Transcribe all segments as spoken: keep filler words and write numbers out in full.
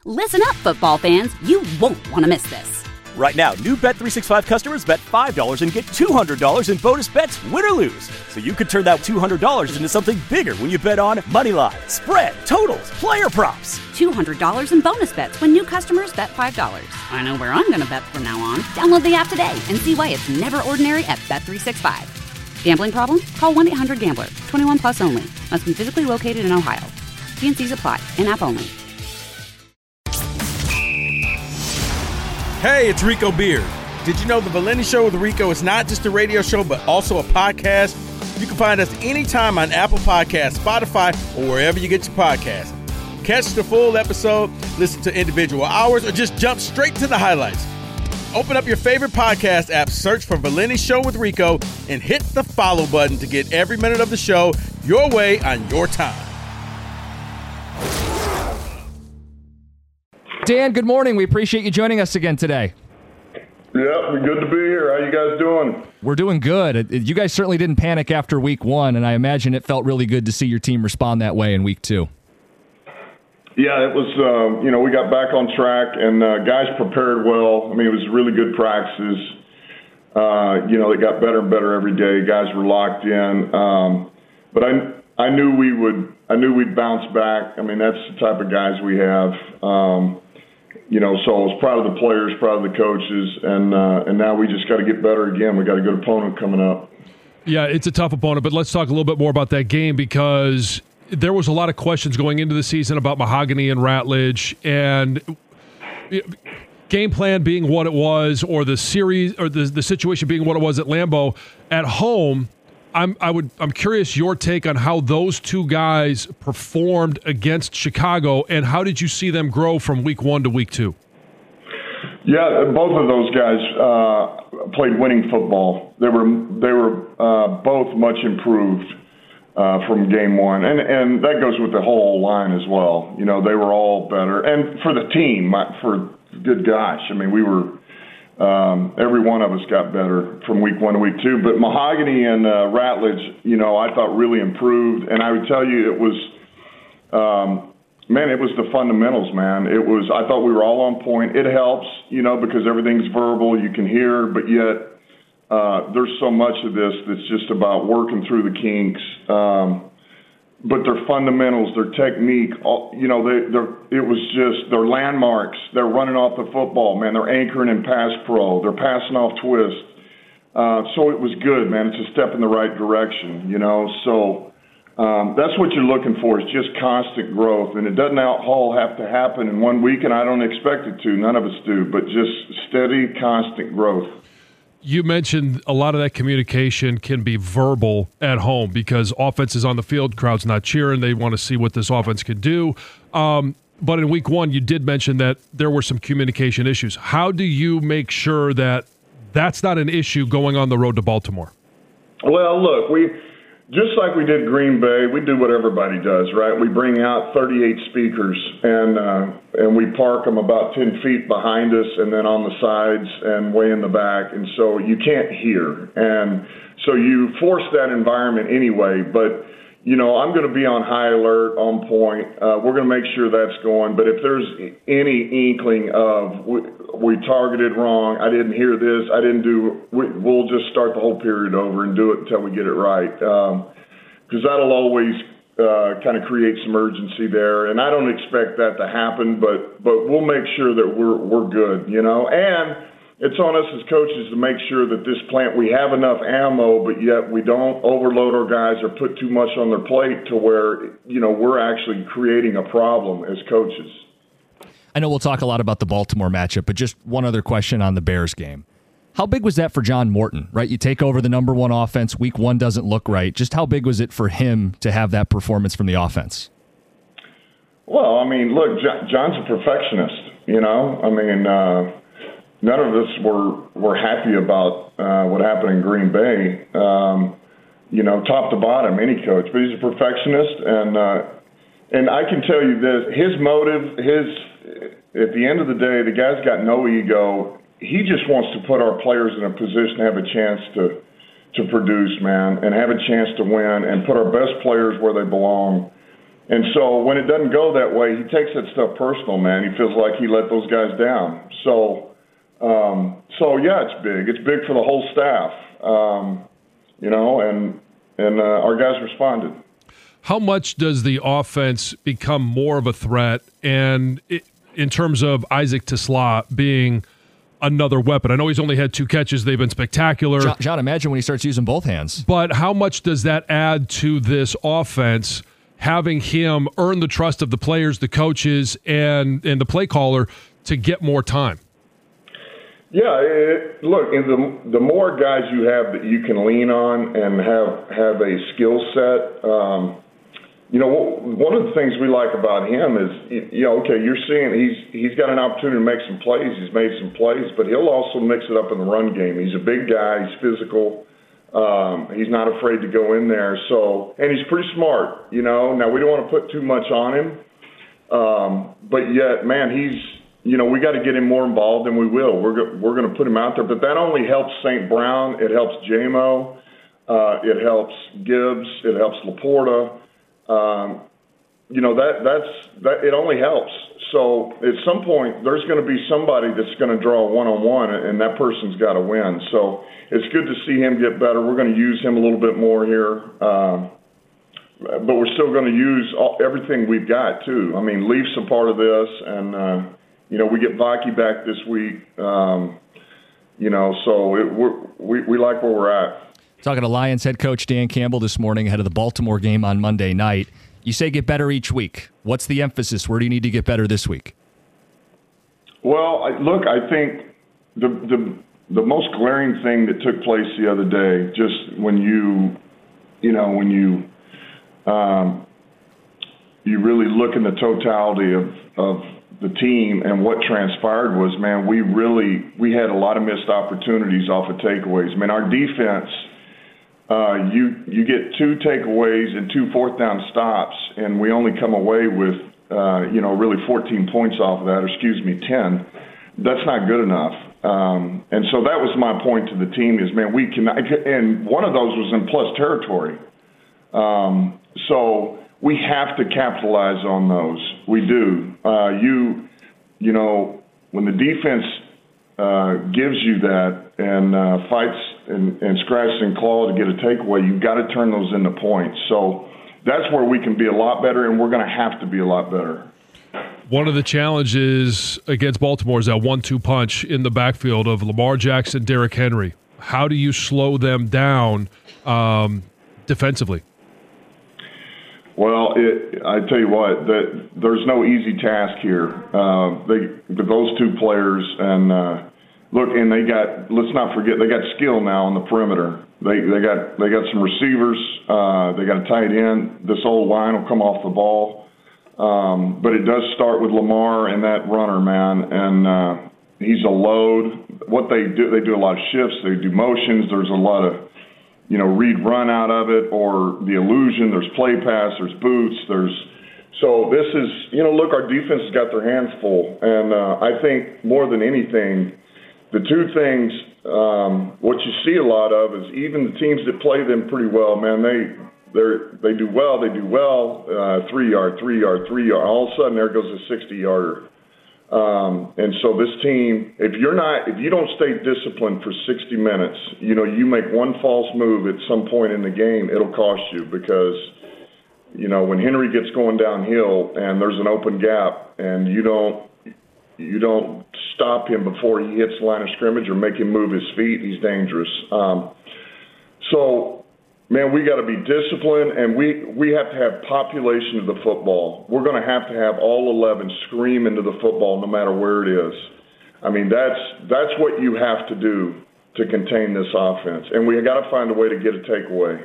Listen up, football fans. You won't want to miss this. Right now, new Bet three sixty-five customers bet five dollars and get two hundred dollars in bonus bets, win or lose. So you could turn that two hundred dollars into something bigger when you bet on money line, spread, totals, player props. two hundred dollars in bonus bets when new customers bet five dollars. I know where I'm going to bet from now on. Download the app today and see why it's never ordinary at Bet three sixty-five. Gambling problem? Call one eight hundred gambler. twenty-one plus only. Must be physically located in Ohio. T and C's apply. In-app only. Hey, it's Rico Beard. Did you know the Valenti Show with Rico is not just a radio show, but also a podcast? You can find us anytime on Apple Podcasts, Spotify, or wherever you get your podcasts. Catch the full episode, listen to individual hours, or just jump straight to the highlights. Open up your favorite podcast app, search for Valenti Show with Rico, and hit the follow button to get every minute of the show your way on your time. Dan, good morning. We appreciate you joining us again today. Yeah, good to be here. How you guys doing? We're doing good. You guys certainly didn't panic after week one, and I imagine it felt really good to see your team respond that way in week two. Yeah, it was, uh, you know, we got back on track, and uh, guys prepared well. I mean, it was really good practices. Uh, you know, they got better and better every day. Guys were locked in. Um, but I I knew we would, I knew we'd bounce back. I mean, that's the type of guys we have. Um You know, so I was proud of the players, proud of the coaches, and uh, and now we just got to get better again. We got a good opponent coming up. Yeah, it's a tough opponent, but let's talk a little bit more about that game because there was a lot of questions going into the season about Mahogany and Ratledge, and game plan being what it was, or the series, or the the situation being what it was at Lambeau. At home, I'm I would I'm curious your take on how those two guys performed against Chicago, and how did you see them grow from week one to week two? Yeah, both of those guys uh, played winning football. They were they were uh, both much improved uh, from game one, and and that goes with the whole line as well. You know, they were all better, and for the team, for good gosh, I mean, we were. Um, every one of us got better from week one to week two. But Mahogany and uh, Ratledge, you know, I thought really improved. And I would tell you it was, um, man, it was the fundamentals, man. It was, I thought we were all on point. It helps, you know, because everything's verbal, you can hear, but yet uh, there's so much of this that's just about working through the kinks. Um, But their fundamentals, their technique, all, you know, they, they're, it was just their landmarks. They're running off the football, man. They're anchoring in pass pro. They're passing off twist. Uh, so it was good, man. It's a step in the right direction, you know. So um, that's what you're looking for is just constant growth. And it doesn't all have to happen in one week, and I don't expect it to. None of us do. But just steady, constant growth. You mentioned a lot of that communication can be verbal at home because offense is on the field, crowd's not cheering. They want to see what this offense can do. Um, but in week one, you did mention that there were some communication issues. How do you make sure that that's not an issue going on the road to Baltimore? Well, look, we just like we did Green Bay, we do what everybody does, right? We bring out thirty-eight speakers and uh, and we park them about ten feet behind us and then on the sides and way in the back, and so you can't hear. And so you force that environment anyway, but you know, I'm going to be on high alert, on point. Uh, we're going to make sure that's going. But if there's any inkling of we, we targeted wrong, I didn't hear this, I didn't do, we, we'll just start the whole period over and do it until we get it right. Because um, that'll always uh, kind of create some urgency there. And I don't expect that to happen, but but we'll make sure that we're we're good, you know. And it's on us as coaches to make sure that this plant, we have enough ammo, but yet we don't overload our guys or put too much on their plate to where, you know, we're actually creating a problem as coaches. I know we'll talk a lot about the Baltimore matchup, but just one other question on the Bears game. How big was that for John Morton, right? You take over the number one offense, week one doesn't look right. Just how big was it for him to have that performance from the offense? Well, I mean, look, John's a perfectionist, you know? I mean, uh, none of us were, were happy about uh, what happened in Green Bay, um, you know, top to bottom, any coach. But he's a perfectionist, and uh, and I can tell you this, his motive, his at the end of the day, the guy's got no ego. He just wants to put our players in a position to have a chance to to produce, man, and have a chance to win and put our best players where they belong. And so when it doesn't go that way, he takes that stuff personal, man. He feels like he let those guys down. So, um, so yeah, it's big. It's big for the whole staff, um, you know, and and uh, our guys responded. How much does the offense become more of a threat, and it, in terms of Isaac TeSlaa being another weapon? I know he's only had two catches. They've been spectacular. John, John, imagine when he starts using both hands. But how much does that add to this offense, having him earn the trust of the players, the coaches, and, and the play caller to get more time? Yeah, it, look, the the more guys you have that you can lean on and have, have a skill set, um, you know, one of the things we like about him is, you know, okay, you're seeing he's he's got an opportunity to make some plays. He's made some plays, but he'll also mix it up in the run game. He's a big guy. He's physical. Um, he's not afraid to go in there. So, and he's pretty smart, you know. Now, we don't want to put too much on him, um, but yet, man, he's, you know, we got to get him more involved, and we will. We're go- we're going to put him out there. But that only helps Saint Brown. It helps J M O. Uh, it helps Gibbs. It helps Laporta. Um, you know, that that's that it only helps. So at some point, there's going to be somebody that's going to draw a one-on-one, and that person's got to win. So it's good to see him get better. We're going to use him a little bit more here, um, but we're still going to use all, everything we've got too. I mean, Leaf's a part of this, and uh, you know, we get Vaki back this week. Um, you know, so it, we're, we we like where we're at. Talking to Lions head coach Dan Campbell this morning ahead of the Baltimore game on Monday night. You say get better each week. What's the emphasis? Where do you need to get better this week? Well, I, look, I think the the the most glaring thing that took place the other day, just when you, you know, when you um, you really look in the totality of of the team and what transpired was, man, we really we had a lot of missed opportunities off of takeaways. I mean, our defense. Uh, you you get two takeaways and two fourth down stops, and we only come away with uh, you know really fourteen points off of that, or excuse me, ten. That's not good enough. Um, and so that was my point to the team is, man, we can. And one of those was in plus territory. Um, so we have to capitalize on those. We do. Uh, you you know when the defense uh, gives you that and uh, fights. And, and scratch and claw to get a takeaway, you've got to turn those into points. So that's where we can be a lot better, and we're going to have to be a lot better. One of the challenges against Baltimore is that one two punch in the backfield of Lamar Jackson, Derrick Henry. How do you slow them down um, defensively? Well, it, I tell you what, that there's no easy task here. Uh, they, but those two players and uh, Look, and they got, let's not forget, they got skill now on the perimeter. They they got they got some receivers. Uh, they got a tight end. This old line will come off the ball. Um, but it does start with Lamar and that runner, man. And uh, he's a load. What they do, they do a lot of shifts. They do motions. There's a lot of, you know, read run out of it or the illusion. There's play pass. There's boots. There's So this is, you know, look, our defense has got their hands full. And uh, I think more than anything, the two things, um, what you see a lot of is even the teams that play them pretty well, man, they they they do well, they do well, uh, three yard, three yard, three yard. All of a sudden, there goes a sixty yarder. Um, and so this team, if you're not, if you don't stay disciplined for sixty minutes, you know, you make one false move at some point in the game, it'll cost you because, you know, when Henry gets going downhill and there's an open gap and you don't. You don't stop him before he hits the line of scrimmage or make him move his feet, he's dangerous. Um, so, man, we got to be disciplined, and we, we have to have population of the football. We're going to have to have all eleven scream into the football no matter where it is. I mean, that's that's what you have to do to contain this offense, and we got to find a way to get a takeaway.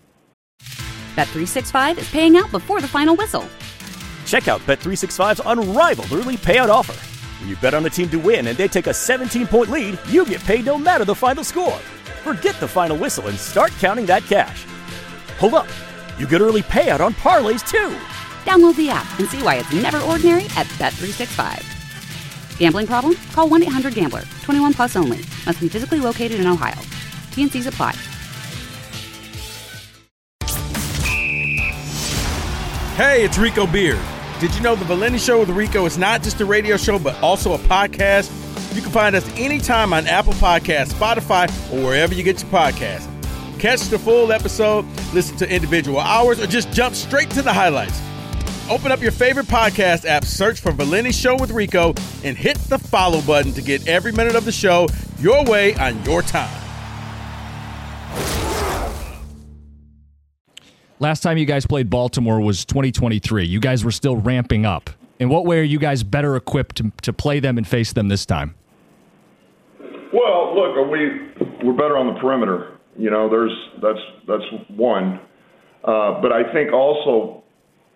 Bet three sixty-five is paying out before the final whistle. Check out Bet three sixty-five's unrivaled early payout offer. When you bet on a team to win and they take a seventeen-point lead, you get paid no matter the final score. Forget the final whistle and start counting that cash. Hold up. You get early payout on parlays, too. Download the app and see why it's never ordinary at Bet three sixty-five. Gambling problem? Call one eight hundred gambler. twenty-one plus only. Must be physically located in Ohio. T and C's apply. Hey, it's Rico Beard. Did you know the Valenti Show with Rico is not just a radio show, but also a podcast? You can find us anytime on Apple Podcasts, Spotify, or wherever you get your podcasts. Catch the full episode, listen to individual hours, or just jump straight to the highlights. Open up your favorite podcast app, search for Valenti Show with Rico, and hit the follow button to get every minute of the show your way on your time. Last time you guys played Baltimore was twenty twenty-three. You guys were still ramping up. In what way are you guys better equipped to, to play them and face them this time? Well, look, we we're better on the perimeter. You know, there's that's that's one. Uh, but I think also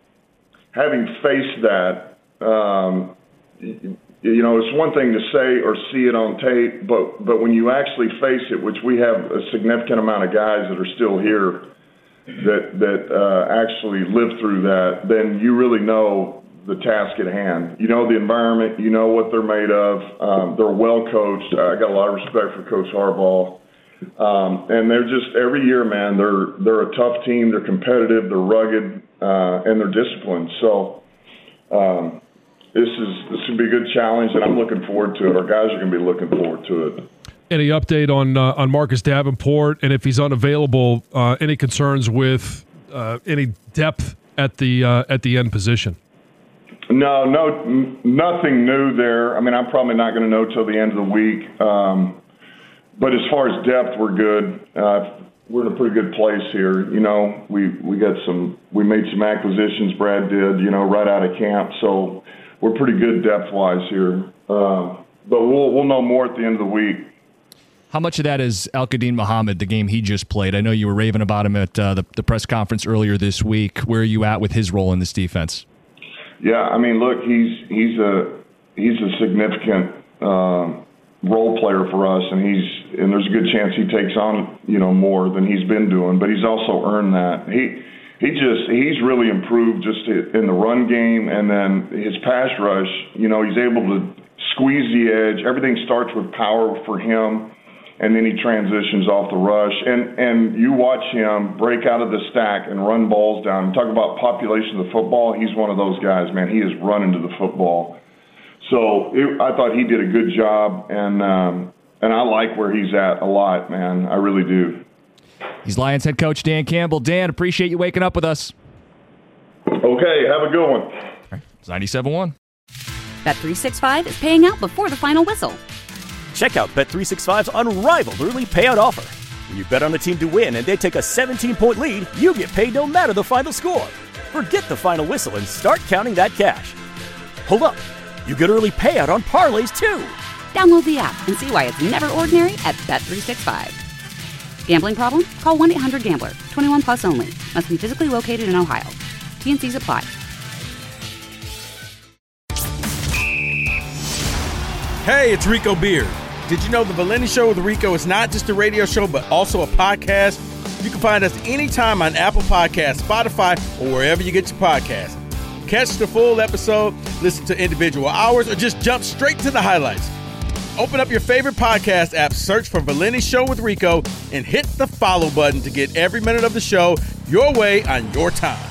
having faced that, um, you, you know, it's one thing to say or see it on tape, but but when you actually face it, which we have a significant amount of guys that are still here that that uh, actually lived through that, then you really know the task at hand. You know the environment. You know what they're made of. Um, they're well coached. I got a lot of respect for Coach Harbaugh, um, and they're just every year, man. They're they're a tough team. They're competitive. They're rugged, uh, and they're disciplined. So um, this is this should be a good challenge, and I'm looking forward to it. Our guys are going to be looking forward to it. Any update on uh, on Marcus Davenport, and if he's unavailable, uh, any concerns with uh, any depth at the uh, at the end position? No, no, n- nothing new there. I mean, I'm probably not going to know till the end of the week. Um, but as far as depth, we're good. Uh, we're in a pretty good place here. You know, we we got some. We made some acquisitions. Brad did. You know, right out of camp. So we're pretty good depth wise here. Uh, but we'll we'll know more at the end of the week. How much of that is Al-Quadin Muhammad, the game he just played? I know you were raving about him at uh, the, the press conference earlier this week. Where are you at with his role in this defense? Yeah, I mean, look, he's he's a he's a significant uh, role player for us, and he's and there's a good chance he takes on you know more than he's been doing. But he's also earned that. He he just he's really improved just in the run game, and then his pass rush. You know, he's able to squeeze the edge. Everything starts with power for him. And then he transitions off the rush. And and you watch him break out of the stack and run balls down. Talk about population of the football. He's one of those guys, man. He is running to the football. So it, I thought he did a good job, and um, and I like where he's at a lot, man. I really do. He's Lions head coach Dan Campbell. Dan, appreciate you waking up with us. Okay, have a good one. All right, it's ninety-seven one. Bet three sixty-five is paying out before the final whistle. Check out Bet three sixty-five's unrivaled early payout offer. When you bet on a team to win and they take a seventeen-point lead, you get paid no matter the final score. Forget the final whistle and start counting that cash. Hold up. You get early payout on parlays, too. Download the app and see why it's never ordinary at Bet three sixty-five. Gambling problem? Call one eight hundred gambler. twenty-one plus only. Must be physically located in Ohio. T and C's apply. Hey, it's Rico Beard. Did you know the Valenti Show with Rico is not just a radio show, but also a podcast? You can find us anytime on Apple Podcasts, Spotify, or wherever you get your podcasts. Catch the full episode, listen to individual hours, or just jump straight to the highlights. Open up your favorite podcast app, search for Valenti Show with Rico, and hit the follow button to get every minute of the show your way on your time.